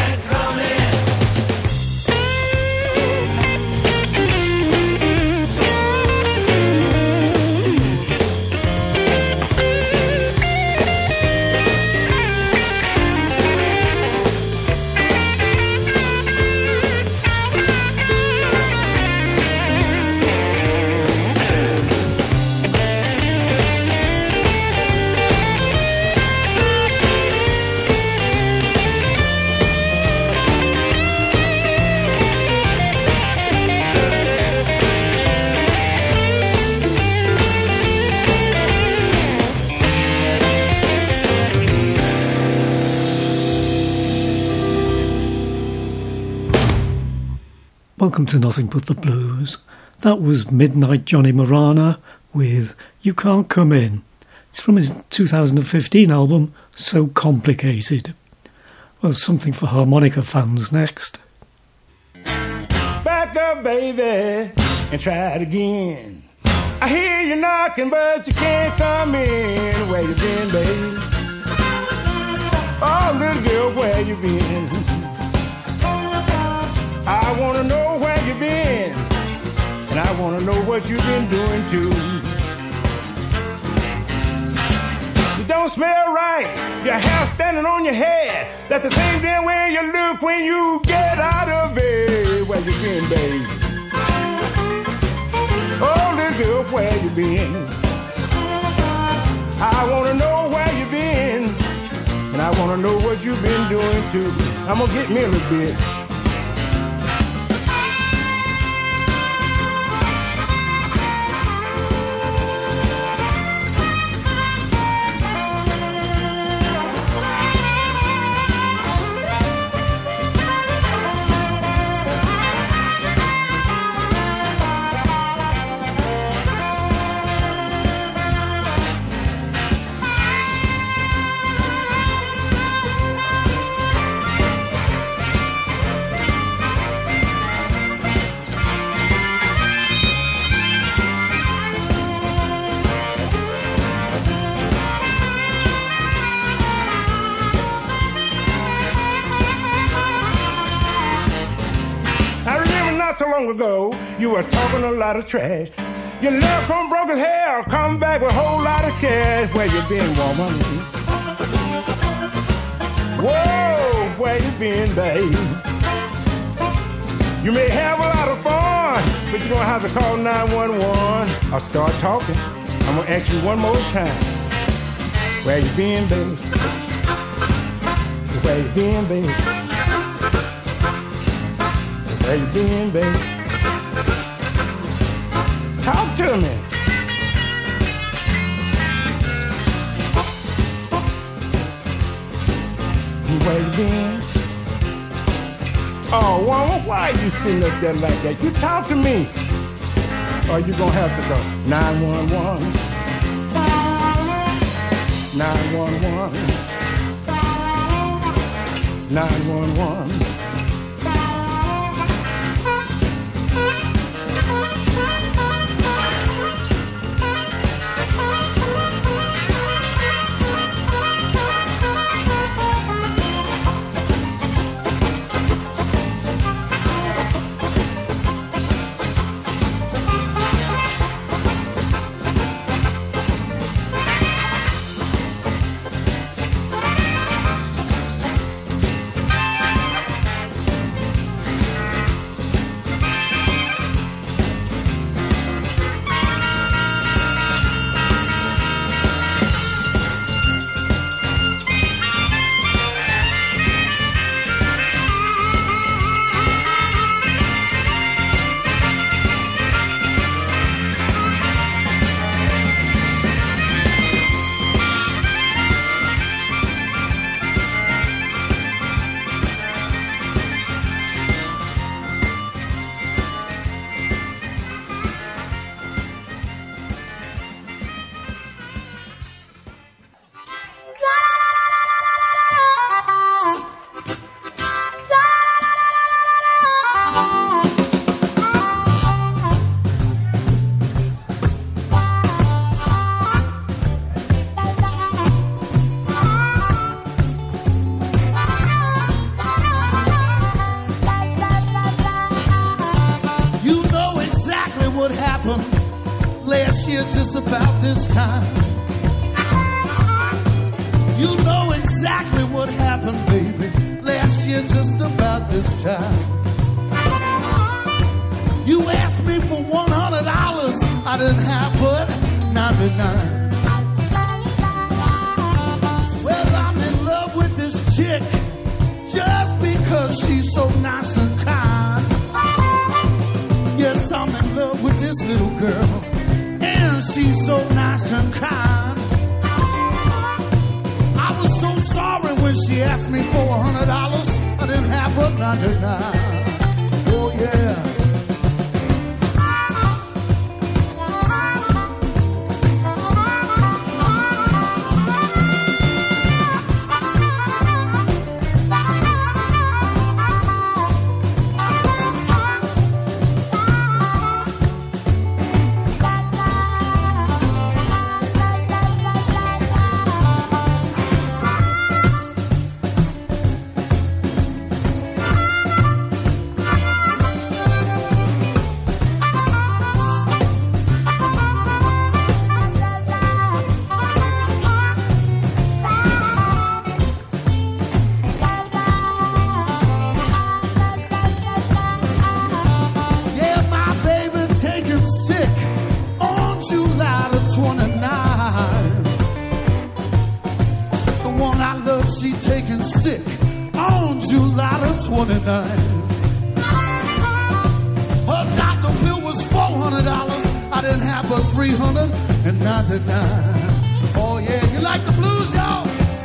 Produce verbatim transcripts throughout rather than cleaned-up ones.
can't come in. Welcome to Nothing But the Blues. That was Midnight Johnny Marana with You Can't Come In. It's from his two thousand fifteen album, So Complicated. Well, something for harmonica fans next. Back up, baby, and try it again. I hear you knocking, but you can't come in. Where you been, baby? Oh, little girl, where you been? I wanna know where you been, and I wanna know what you've been doing too. You don't smell right, your hair standing on your head. That's the same damn way you look when you get out of bed. Where you been, babe? Oh, little girl, where you been? I wanna know where you been, and I wanna know what you've been doing too. I'm gonna get me a little bit. So long ago, you were talking a lot of trash. You left from broken hair, come back with a whole lot of cash. Where you been, woman? Whoa, where you been, babe? You may have a lot of fun, but you're gonna have to call nine one one. I'll start talking. I'm gonna ask you one more time. Where you been, babe? Where you been, babe? Where you been, baby? Talk to me. Where you been? Oh, woman, why are you sitting up there like that? You talk to me. Or you gonna have to go nine one one. nine one one. nine one one. what happened last year just about this time. You know exactly what happened, baby, last year just about this time. You asked me for one hundred dollars, I didn't have but ninety-nine. Well, I'm in love with this chick just because she's so nice and kind. Yes, I'm in love with this little girl, and she's so nice and kind. I was so sorry when she asked me for a hundred dollars. I didn't have but ninety-nine. Oh yeah. Sick on July the twenty-ninth. Her doctor bill was four hundred dollars. I didn't have but three hundred ninety-nine. Oh yeah, you like the blues, y'all?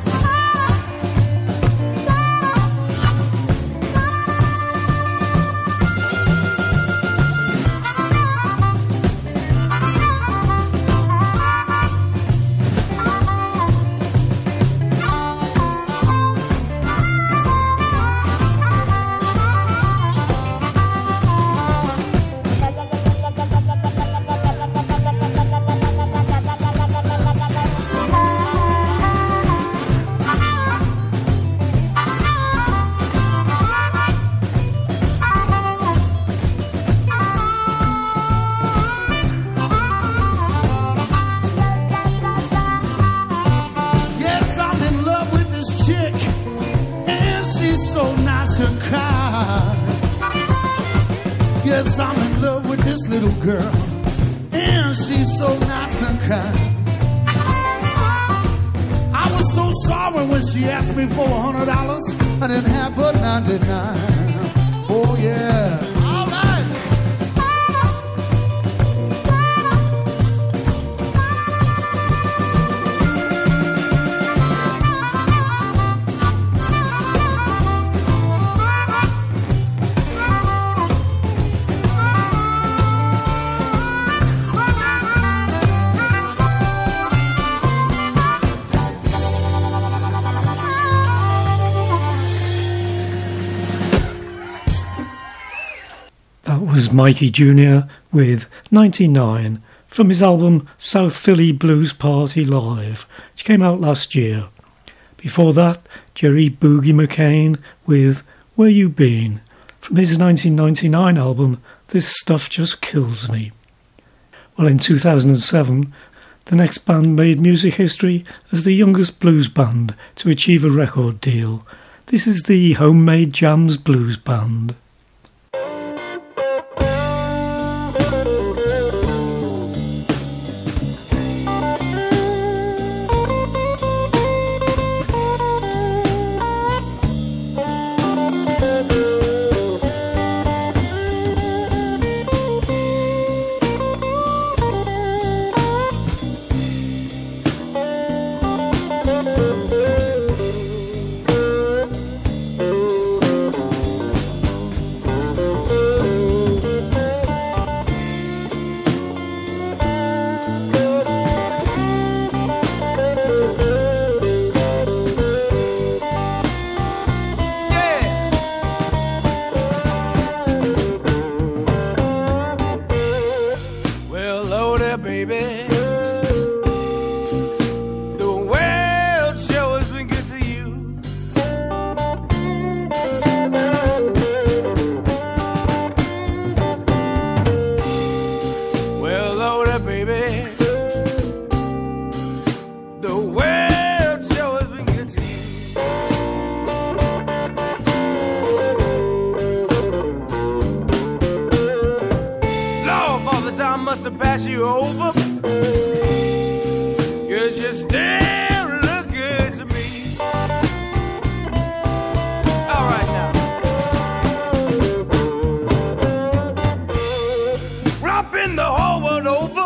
Yes, I'm in love with this little girl, and she's so nice and kind. I was so sorry when she asked me for a hundred dollars. I didn't have but ninety-nine. Oh yeah. All right. Was Mikey Junior with ninety-nine from his album South Philly Blues Party Live, which came out last year. Before that, Jerry Boogie McCain with Where You Been from his nineteen ninety-nine album This Stuff Just Kills Me. Well, in two thousand seven, the next band made music history as the youngest blues band to achieve a record deal. This is the Homemade Jams Blues Band. to pass you over, 'cause you still look good to me. All right now. Rockin' the whole world over,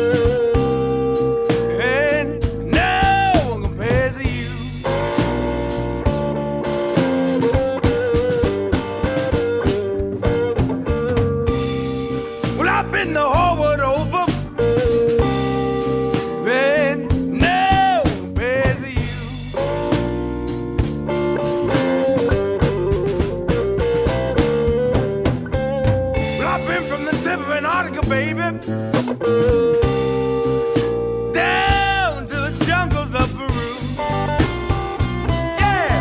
and no one compares to you. Well, I've been the whole world over, and no one compares to you. Well, I've been from the tip of Antarctica, baby, down to the jungles of Peru. Yeah.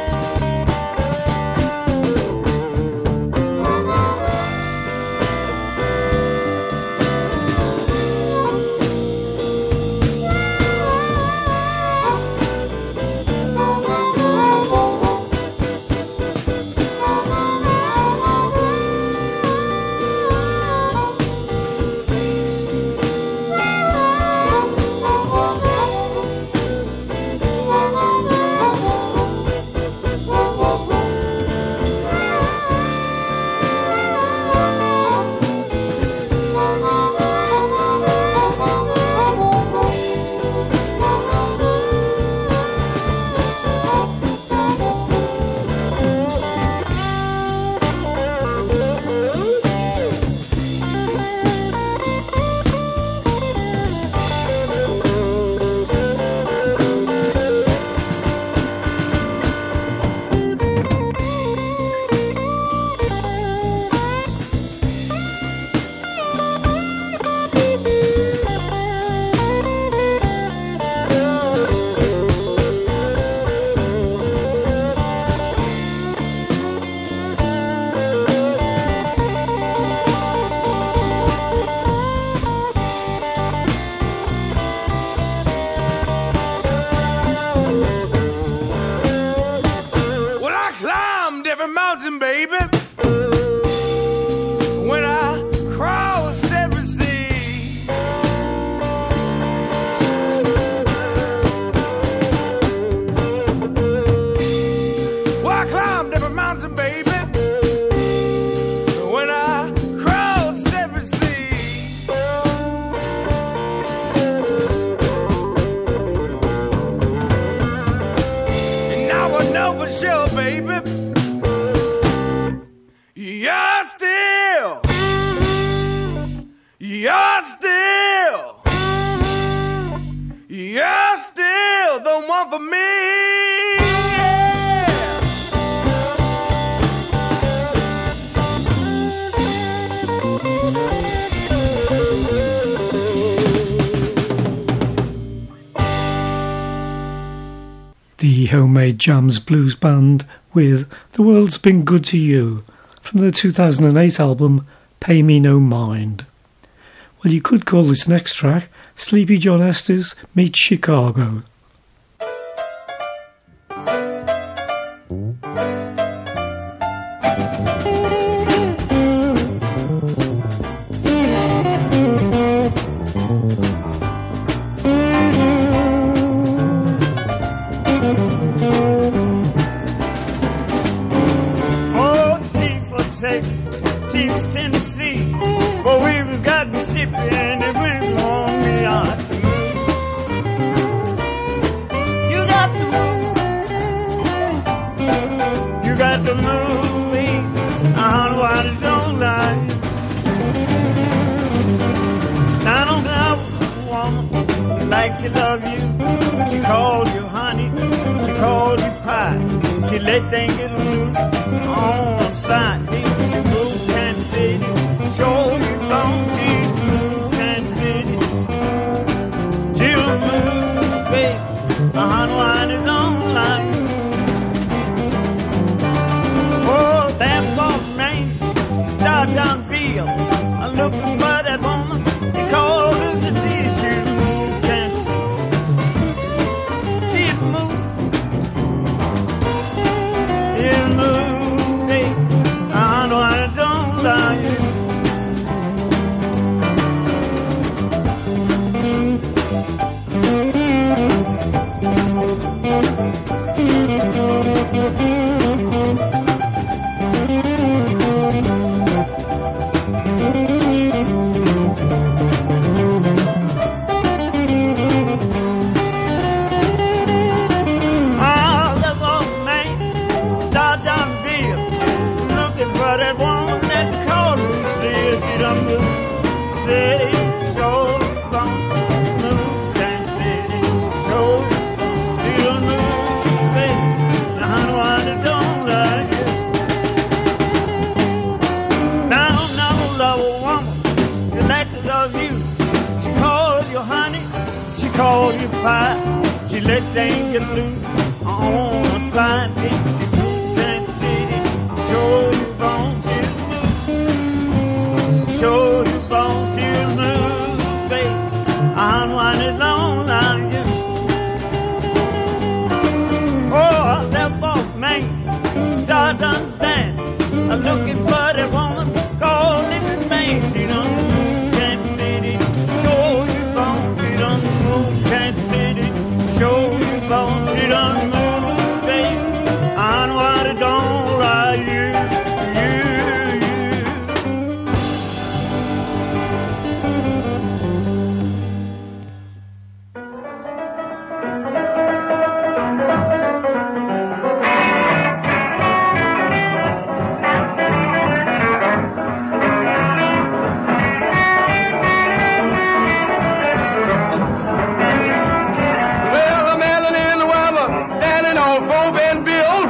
Well, I climbed every mountain, baby, when I crossed every sea. Well, I climbed every mountain, baby, when I crossed every sea. And now I know for sure, baby, you're still, you're still, you're still the one for me. Yeah. The Homemade Jams Blues Band with The World's Been Good to You from the two thousand eight album Pay Me No Mind. Well, you could call this next track Sleepy John Esther's Meets Chicago. Oh, Chief of Texas, Chief of Tennessee. But we've got Mississippi and it will on me on. You got to move. You got to move me. I don't know why they don't like. I don't know a woman like she love you. She called you honey. She called you pie. She let things get loose on the side. She moved Kansas City. Show you long Beach, move Kansas City. She'll move, baby. A honey wine is on line. Oh, that false name, Star John Bill. I'm looking for that woman. They call her the city. She'll move Kansas City. She'll move. She'll move, baby. I know I don't like it. for that woman that called Lucille. She done moved city, show bone, move that city, show she done moved, baby. Now honey, why they don't like you? Now, now, love a woman, she likes to love you. She called you honey, she called you pie. She let things get loose on a slide. She moved that city, show you bone, she'll move. Show you bone, she'll move, baby. I'll wind it long like you. Oh, that boss man, start done dance. I'm looking for that woman called Living Man. She done moved that city, show you bone, she done moved that city, show you bone, she done moved, baby. I know what it don't like you, you, you. Well, the man and the woman standing on Fort Bentonville.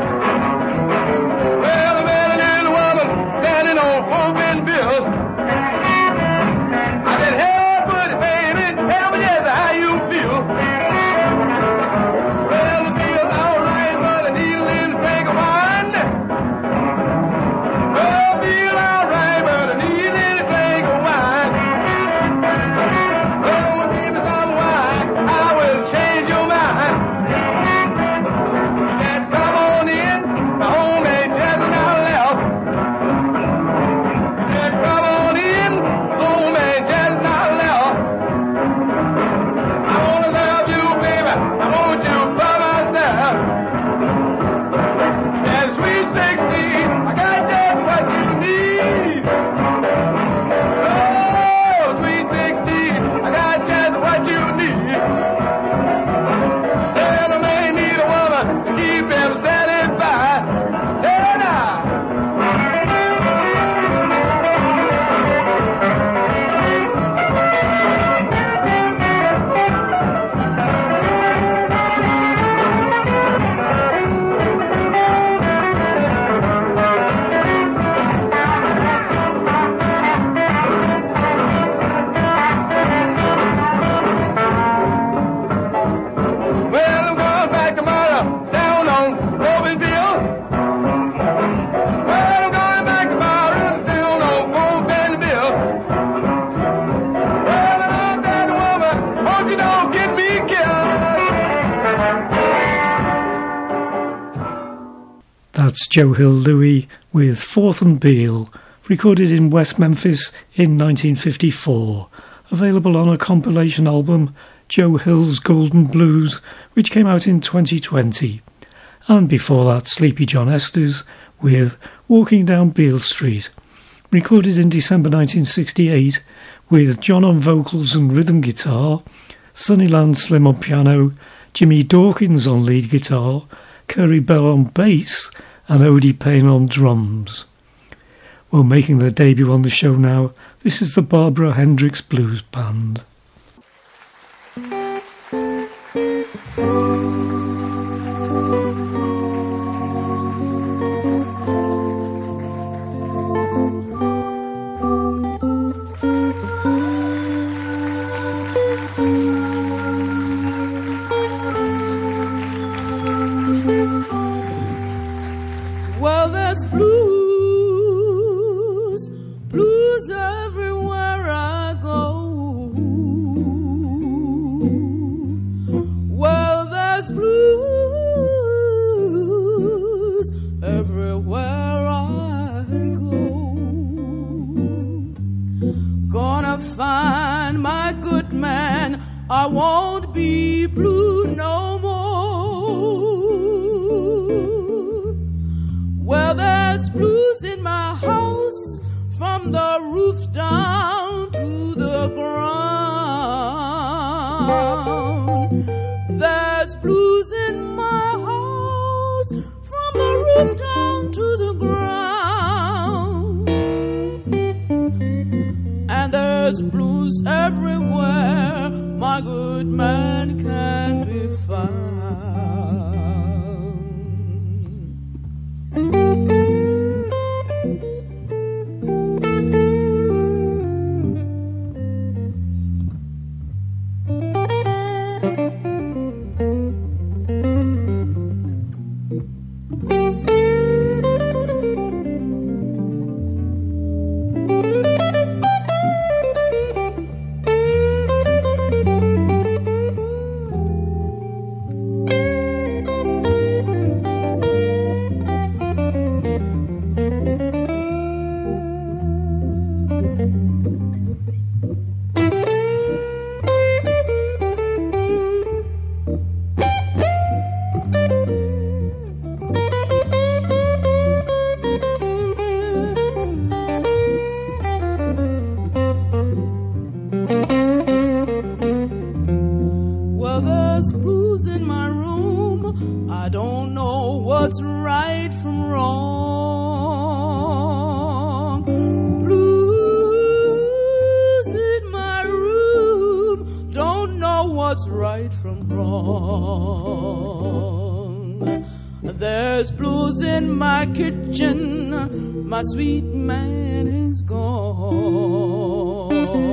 Well, the man and the woman standing on Fort Bentonville. I said, hey, buddy, baby, tell me just how you feel. Well, the feel's all right, but I need a little drink of wine. Well, the feel's all right, but I need a little drink of wine. Oh, give me some wine, I will change your mind. Just come on in, the home ain't just not left. Just come on in, the home ain't just not left. I wanna love you, baby, I want you by myself. That sweet sixteen, I got just what you need. Oh, sweet sixteen, I got just what you need. And a man need a woman to keep him satisfied. And I. Well, I'm going back tomorrow down on Robinville. Well, I'm going back tomorrow down on Fort Bentonville. Well, I love that woman, hope you don't get me killed. That's Joe Hill Louie with Fourth and Beale, recorded in West Memphis in nineteen fifty-four, available on a compilation album, Joe Hill's Golden Blues, which came out in twenty twenty. And before that, Sleepy John Estes with Walking Down Beale Street, recorded in December nineteen sixty-eight, with John on vocals and rhythm guitar, Sunnyland Slim on piano, Jimmy Dawkins on lead guitar, Curry Bell on bass, and Odie Payne on drums. Well, making their debut on the show now, this is the Barbara Hendricks Blues Band. Well, there's blues, blues everywhere I go. Well, there's blues everywhere I go. Gonna find my good man, I won't be blue no more. Well, there's blues in my house, from the roof down to the ground. There's blues in my house, from the roof down to the ground. blues everywhere my good man can be found. My sweet man is gone.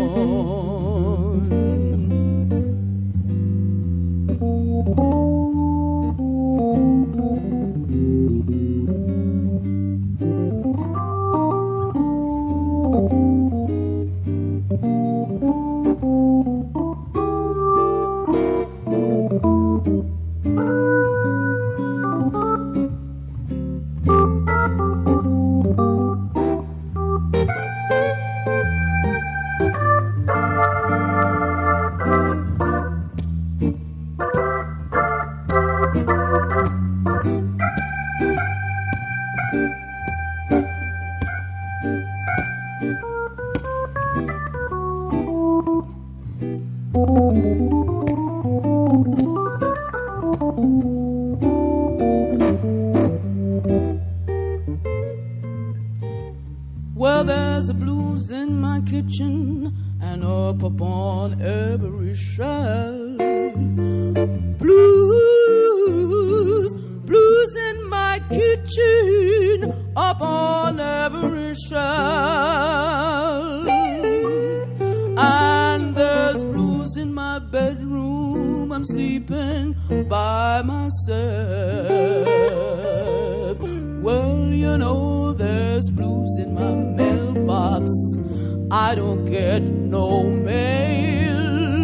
Well, there's a blues in my kitchen and up upon every shelf. Blues, blues in my kitchen, up on every shelf. And there's blues in my bedroom, I'm sleeping by myself. Well, you know, there's blues in my mailbox, I don't get no mail.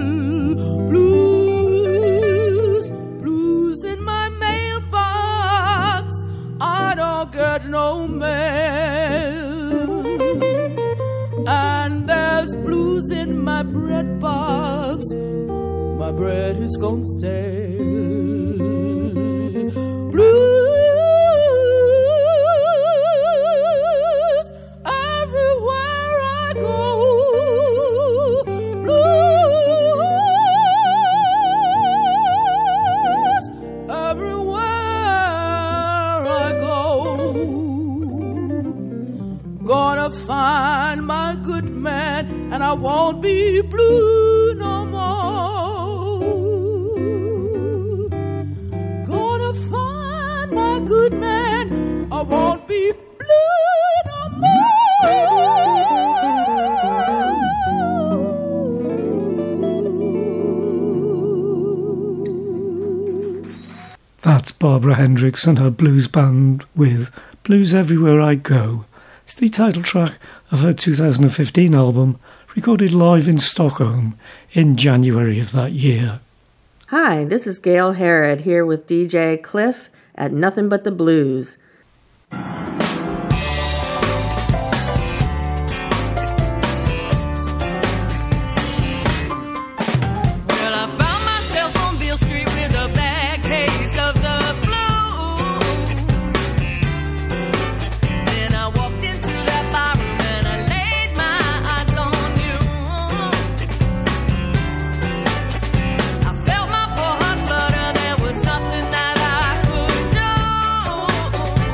Blues, blues in my mailbox, I don't get no mail. And there's blues in my bread box, my bread is gone stale. Blues find my good man, and I won't be blue no more. Gonna find my good man, I won't be blue no more. That's Barbara Hendricks and her blues band with Blues Everywhere I Go. It's the title track of her two thousand fifteen album, recorded live in Stockholm in January of that year. Hi, this is Gail Harrod here with D J Cliff at Nothing But the Blues. Felt my poor heart flutter, there was nothing that I could do.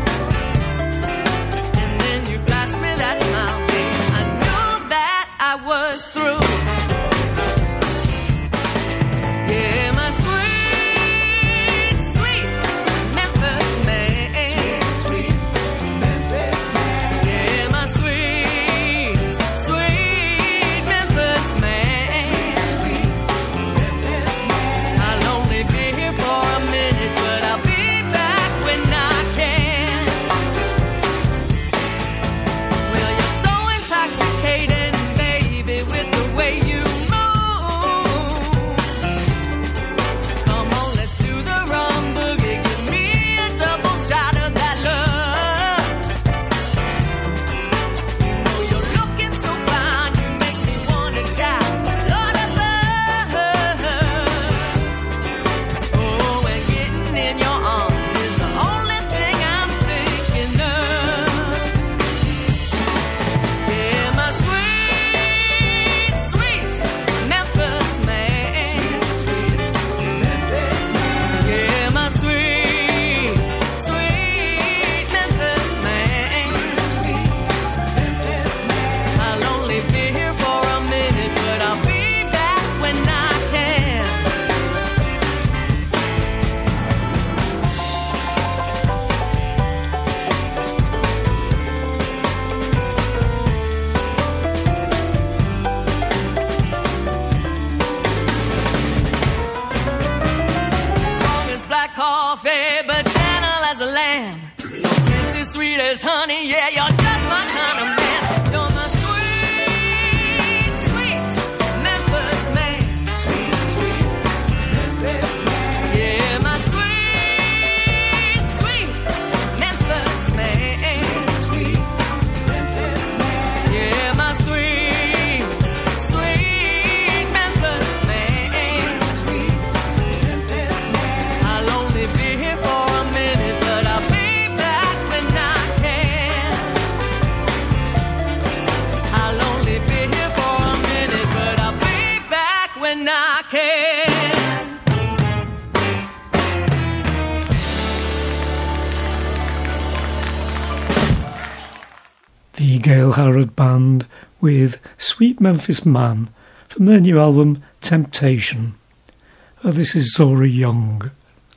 The Gail Harrod Band with Sweet Memphis Man from their new album Temptation. Uh, this is Zora Young.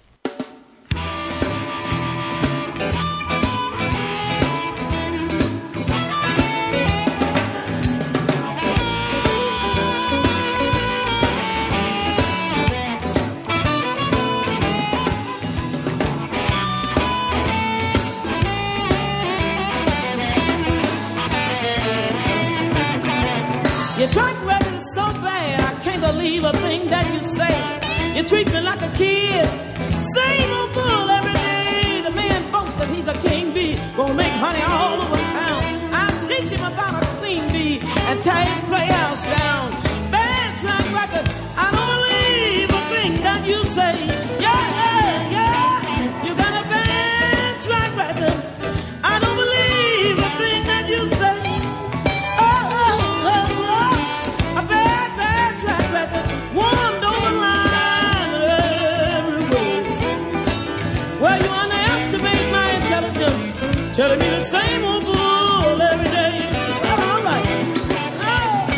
Your track record is so bad, I can't believe a thing that you say. You treat me like a kid, same old bull every day. The man boasts that he's a king bee, gonna make honey all over town. I'll teach him about a queen bee and tie his playhouse down. Bad track record, I don't believe a thing that you say. Yeah, yeah, yeah, you got a bad track record. I don't believe a thing that you say. Telling me the same old bull every day. All right. Oh.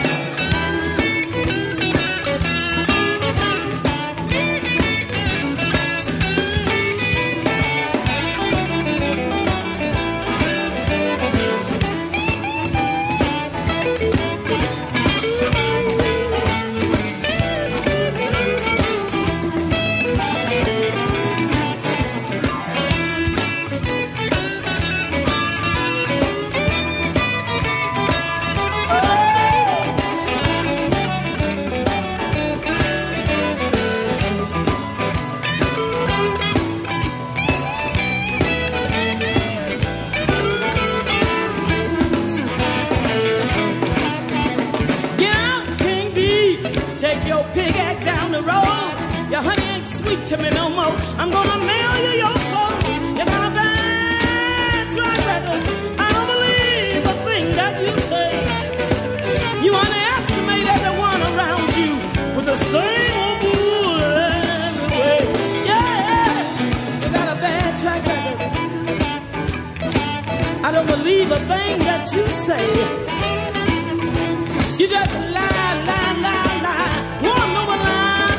To me no more. I'm gonna mail you your clothes. You got a bad track record. I don't believe a thing that you say. You underestimate everyone around you with the same old bull every way. Yeah, you got a bad track record. I don't believe a thing that you say. You just lie, lie, lie, lie. One over lie.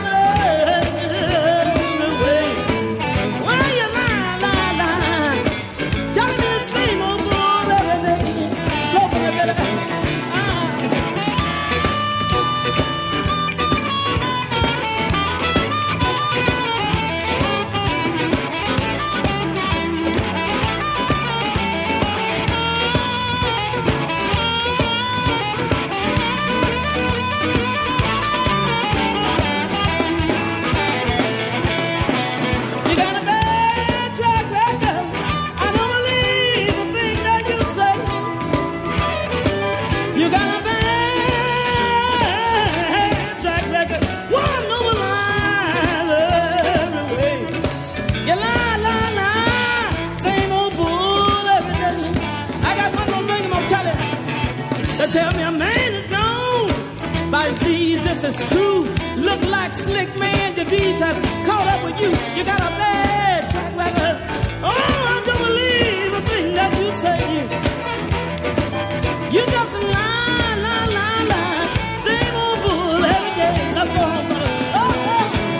Tell me a man is known by his deeds, this is true. Look like slick man, your deeds has caught up with you. You got a bad track record. Oh, I don't believe a thing that you say. You just lie, lie, lie, lie. Same old bull every day. Let's go home, brother. Oh, oh,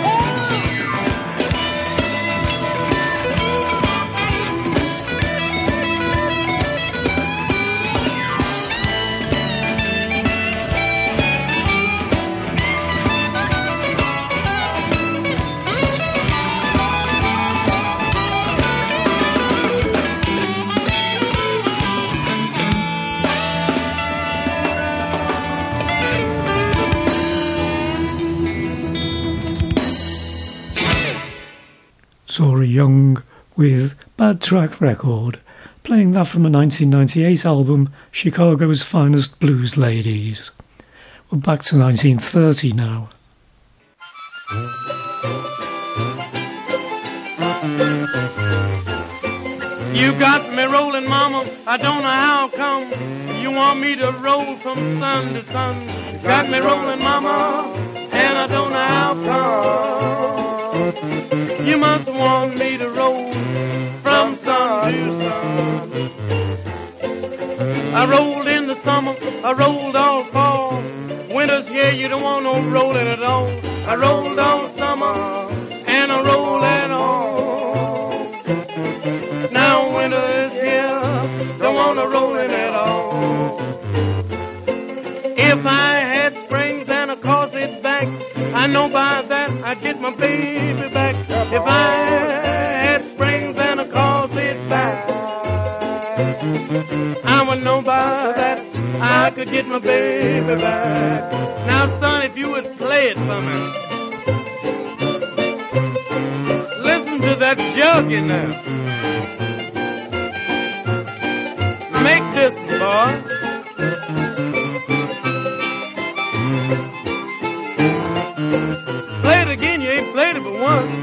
Zora Young with Bad Track Record, playing that from a nineteen ninety-eight album, Chicago's Finest Blues Ladies. We're back to nineteen thirty now. You got me rolling, mama, I don't know how come. You want me to roll from sun to sun. Got me rolling, mama, and I don't know how come. You must want me to roll from sun to sun. I rolled in the summer, I rolled all fall. Winter's here, you don't want no rolling at all. I rolled all summer, and I rolled at all. Now winter is here, don't want no rolling at all. If I had springs and a corset back, I know by that I'd get my baby back. If I had springs and a corset back, I would know by that I could get my baby back. Now, son, if you would play it for me. Listen to that jugging now. Make this, boy. Play it again, you ain't played it but once.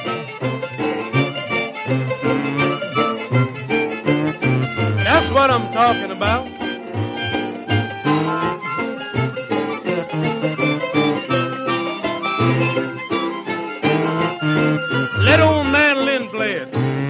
That's what I'm talking about. Let old Madeline play it.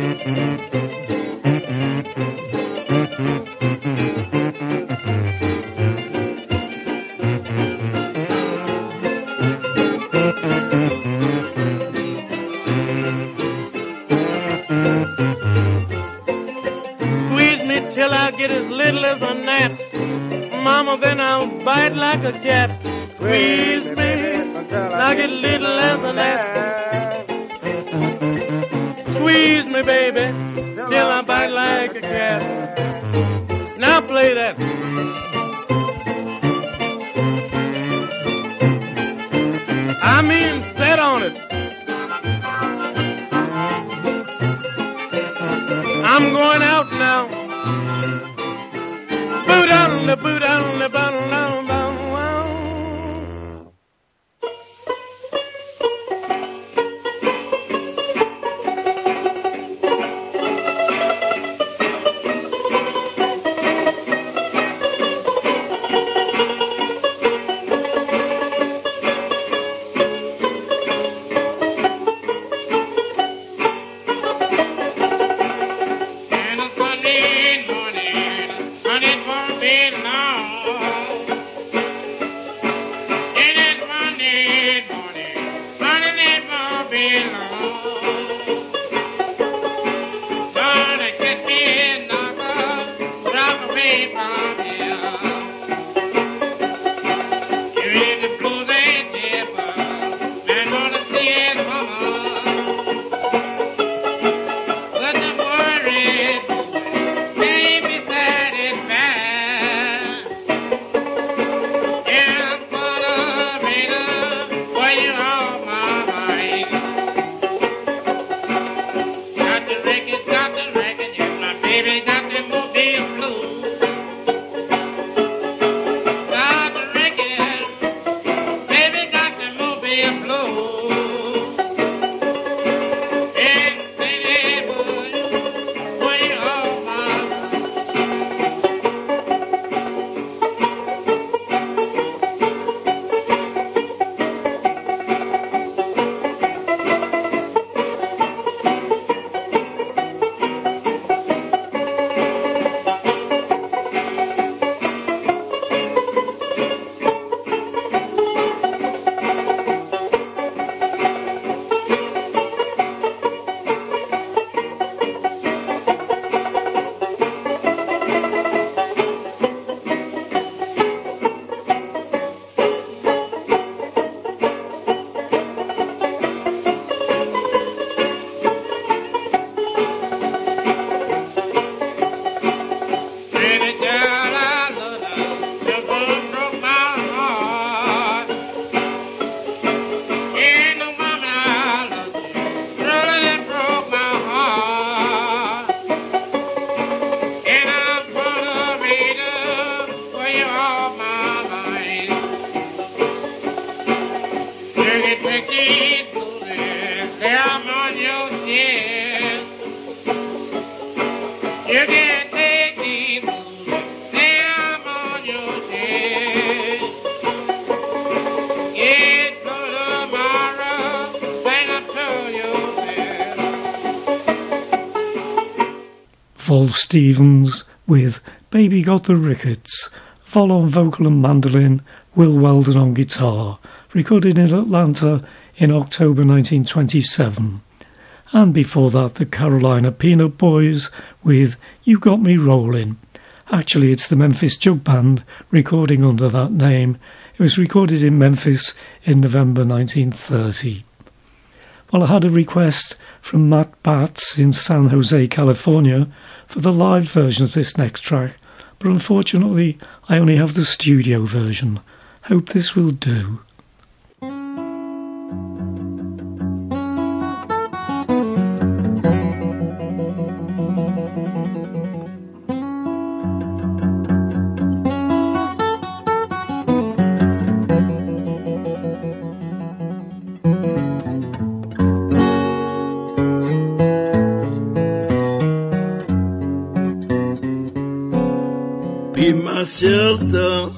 Squeeze me till I get as little as a gnat. Mama, then I'll bite like a cat. Squeeze me till I get little as a gnat. Squeeze me, baby, till I bite like a cat. Now play that. I mean, set on it. I'm going out now. Boot on the boot on the bottle down, down. Vol Stevens with Baby Got the Rickets, Vol on vocal and mandolin, Will Weldon on guitar, recorded in Atlanta in October nineteen twenty-seven. And before that, the Carolina Peanut Boys with You Got Me Rollin'. Actually, it's the Memphis Jug Band recording under that name. It was recorded in Memphis in November nineteen thirty. Well, I had a request from Matt Batts in San Jose, California, for the live version of this next track, but unfortunately I only have the studio version. Hope this will do. Be my shelter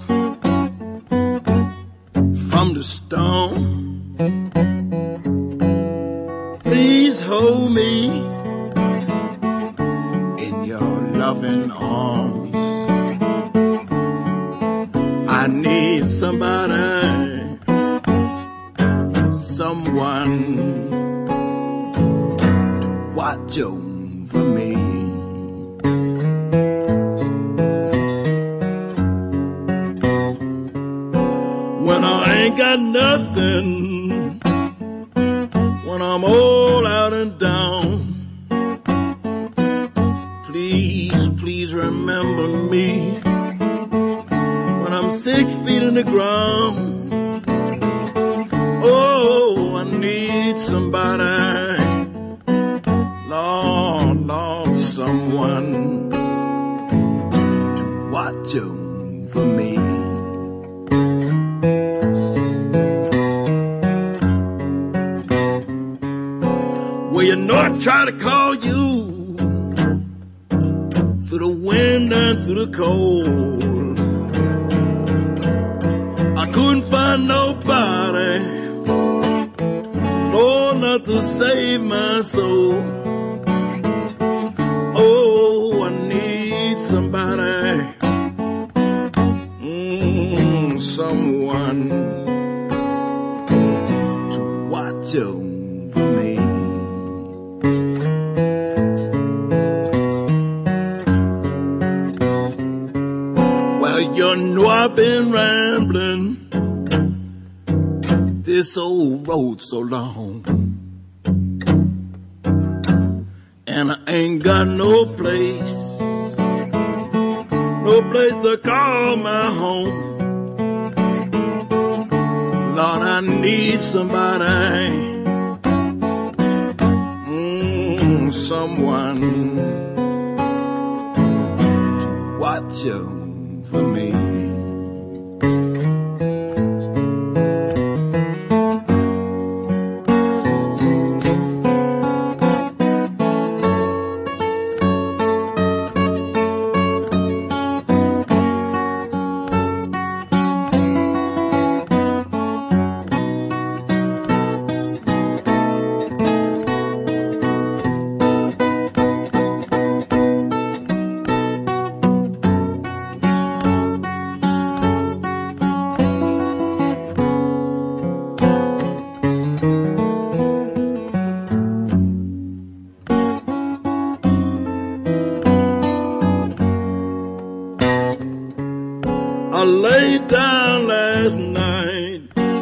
from the storm. Please hold me in your loving arms. I need somebody, someone to watch over me. When I ain't got nothing, when I'm all out and down, please, please remember me. When I'm six feet in the ground, oh, I need somebody, Lord, Lord, someone to watch over me. Well, you know I try to call you through the wind and through the cold. I couldn't find nobody, Lord, not to save my soul. Oh, I need somebody, mm, someone to watch over me. You know I've been rambling this old road so long, and I ain't got no place, no place to call my home. Lord, I need somebody, mm, someone to watch over me. I laid down last night,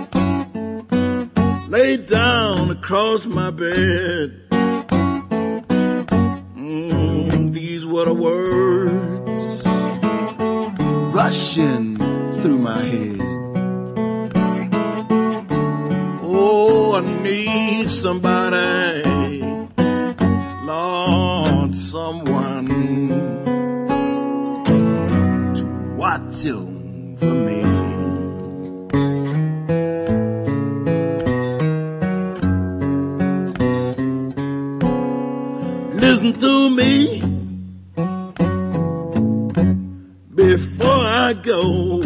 laid down across my bed. Mm, these were the words rushing through my head. Oh, I need somebody, Lord, someone to watch you for me. Listen to me before I go.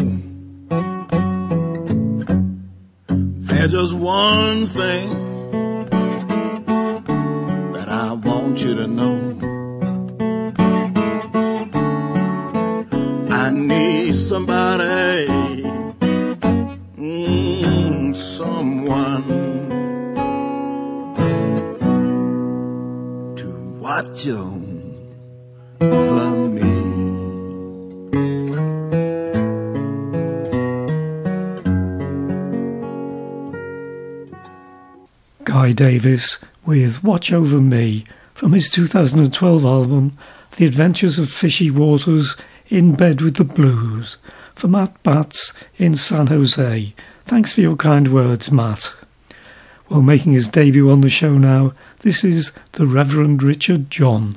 There's just one thing that I want you to know. I need somebody, mm, someone to watch on for me. Guy Davis with Watch Over Me from his two thousand twelve album The Adventures of Fishy Waters in Bed with the Blues, for Matt Batts in San Jose. Thanks for your kind words, Matt. Well, making his debut on the show now, this is the Reverend Richard John.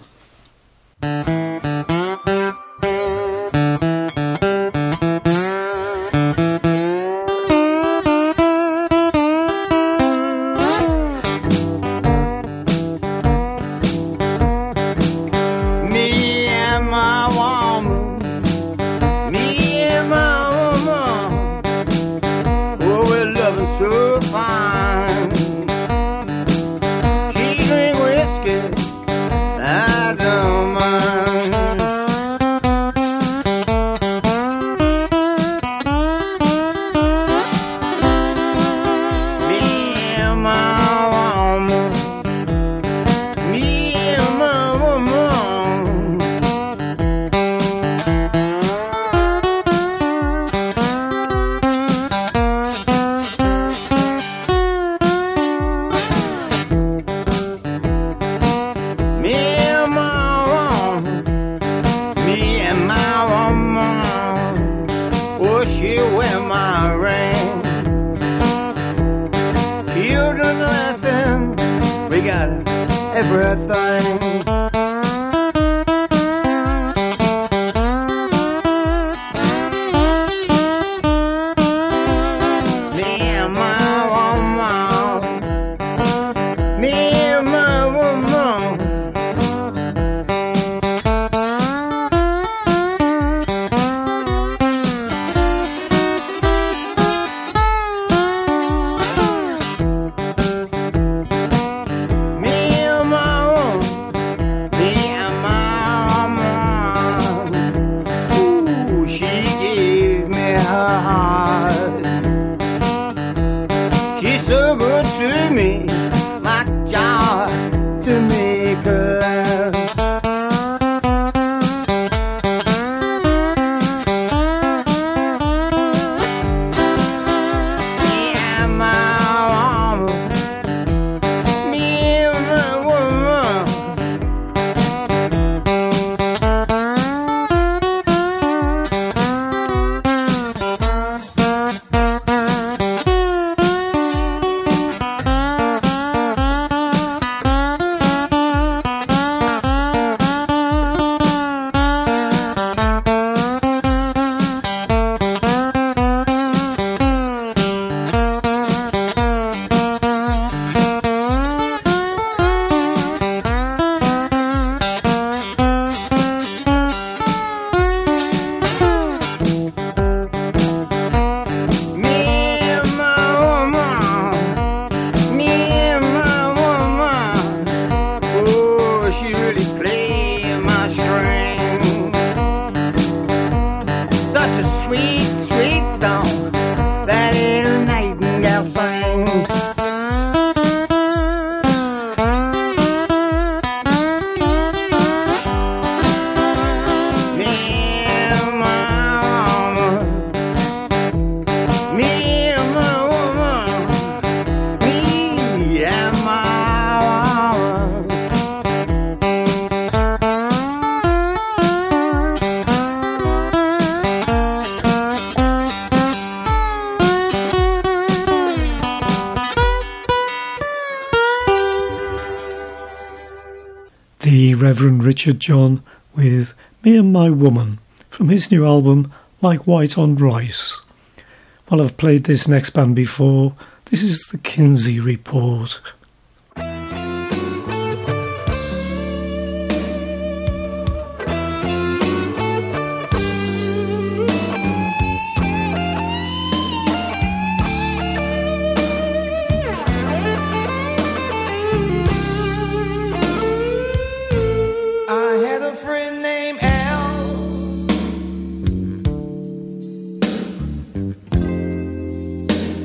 The Reverend Richard John with Me and My Woman from his new album Like White on Rice. Well, I've played this next band before. This is the Kinsey Report.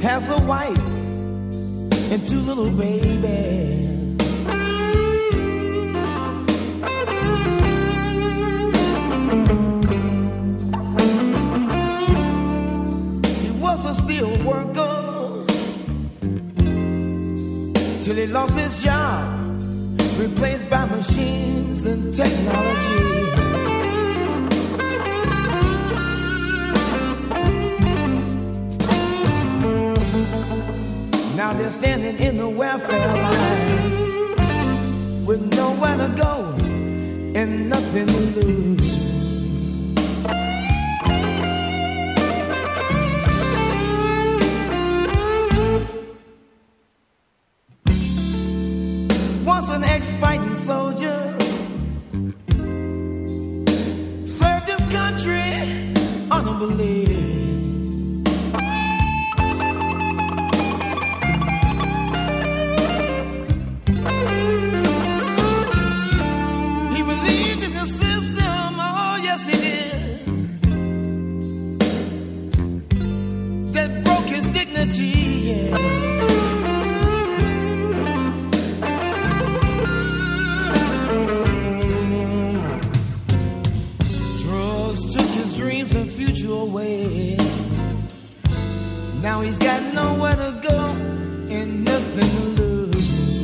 has a wife and two little babies. He was a steel worker till he lost his job, replaced by machines and technology. Now they're standing in the welfare line with nowhere to go and nothing to lose. Once an ex-fighting soldier served his country honorably. Away. Now he's got nowhere to go and nothing to lose.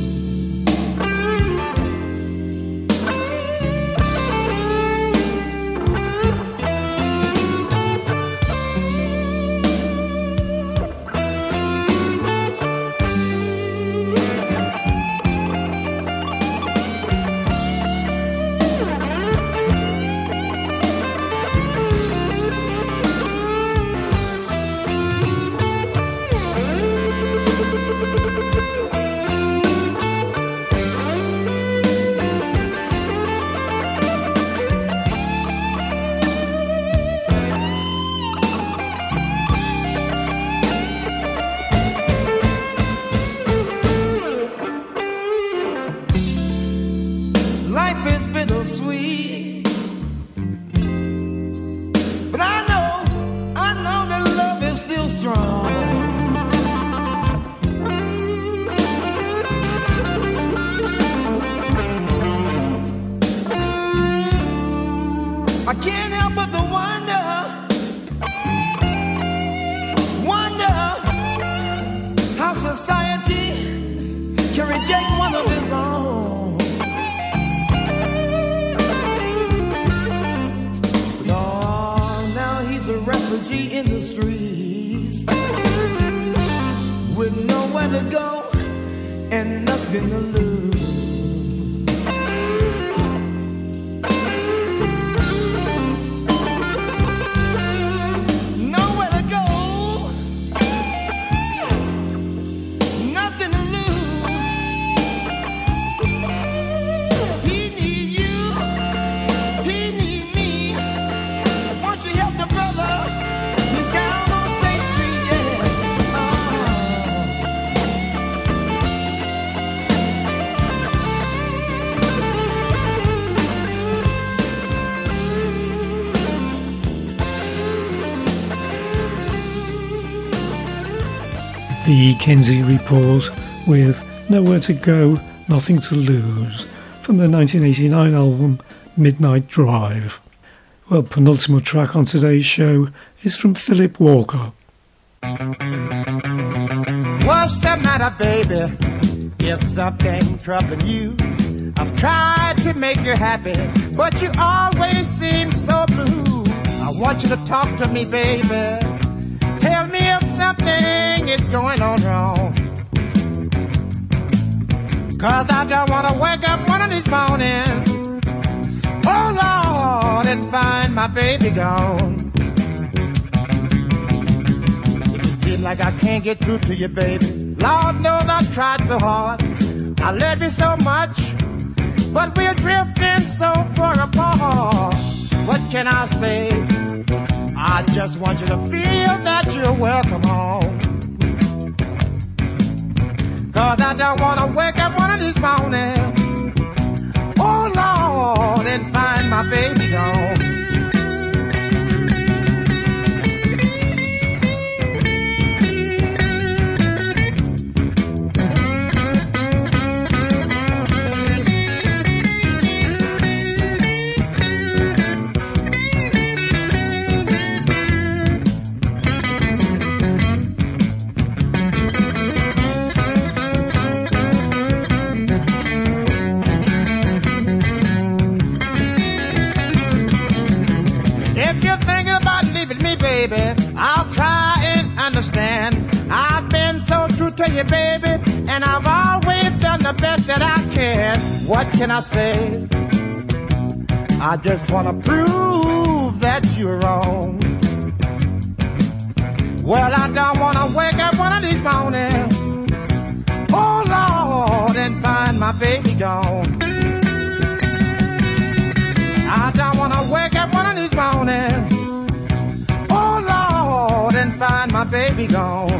I can't help but to wonder, wonder how society can reject one of his own. Lord, now he's a refugee in the streets with nowhere to go and nothing to lose. The Kinsey Report with Nowhere to Go, Nothing to Lose from the nineteen eighty-nine album Midnight Drive. Well, penultimate track on today's show is from Philip Walker. What's the matter, baby? If something troubling you, I've tried to make you happy, but you always seem so blue. I want you to talk to me, baby. Tell me if something is going on wrong. Cause I don't want to wake up one of these mornings, oh Lord, and find my baby gone. It seems like I can't get through to you, baby. Lord knows I've tried so hard. I love you so much, but we're drifting so far apart. What can I say? I just want you to feel that you're welcome home. Cause I don't want to wake up one of these mornings, oh Lord, and find my baby gone. baby. I'll try and understand. I've been so true to you, baby, and I've always done the best that I can. What can I say? I just wanna prove that you're wrong. Well, I don't wanna wake up one of these mornings, oh Lord, and find my baby gone. I don't wanna wake up one of these mornings, oh Lord, and find my baby gone.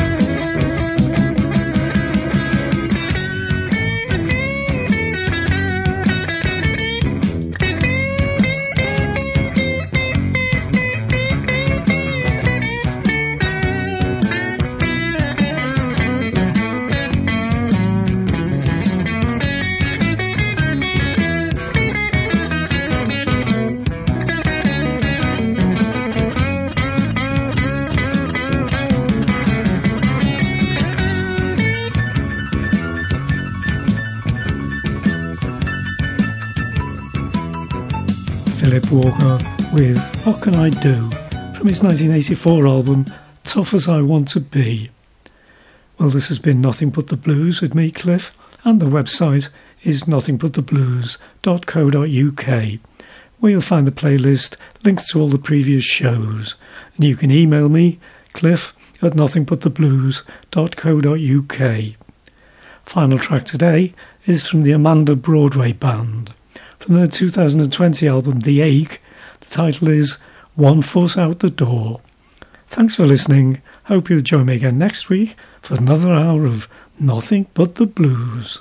Philip Walker with What Can I Do from his nineteen eighty-four album Tough As I Want To Be. Well, this has been Nothing But The Blues with me, Cliff, and the website is nothing but the blues dot co dot uk, where you'll find the playlist, links to all the previous shows, and you can email me, cliff at nothing but the blues dot co dot uk. Final track today is from the Amanda Broadway Band. From their two thousand twenty album The Ache, the title is One Foot Out the Door. Thanks for listening. Hope you'll join me again next week for another hour of Nothing But The Blues.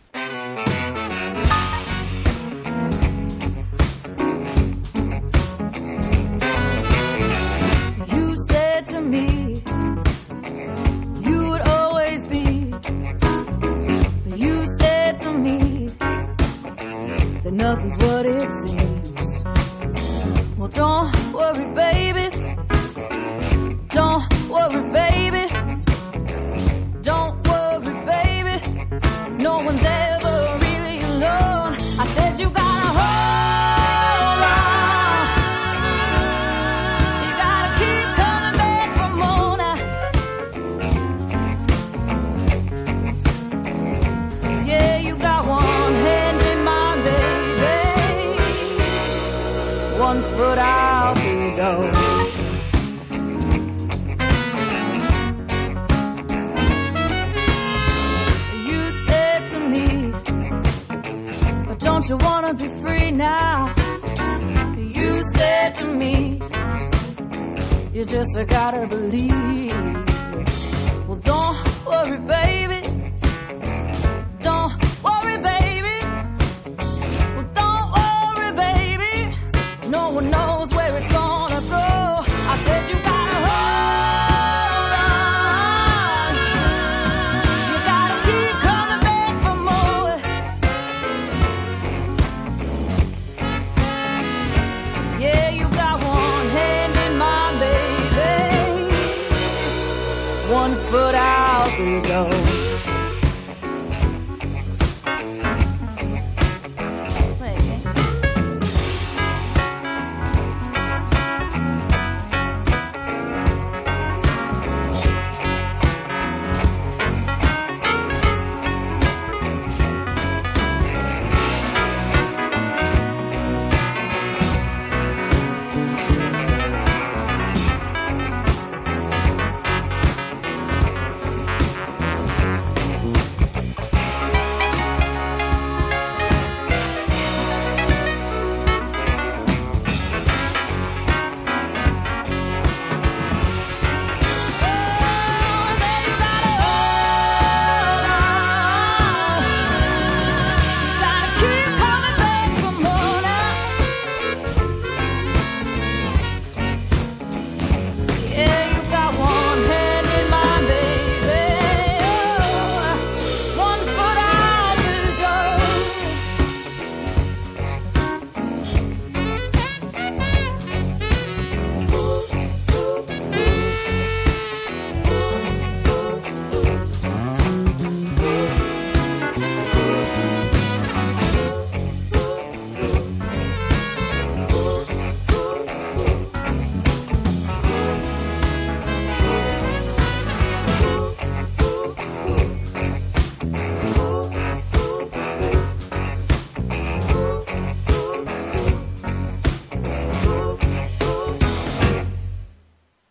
You said to me you would always be. You said to me that nothing's what it seems. Well, don't worry, baby. Don't worry, baby. Don't worry, baby. No one's ever really alone. I said you gotta hold on. You gotta keep coming back for more now. Yeah, you got one hand in mine, baby. One foot out the door. Don't you wanna be free now? You said to me, you just gotta believe. Well, don't worry, baby. Don't worry, baby. Well, don't worry, baby. No one knows where it's gonna go. I said you gotta hold on. You gotta keep coming back for more. Yeah, you got one hand in mine, baby. One foot out the door.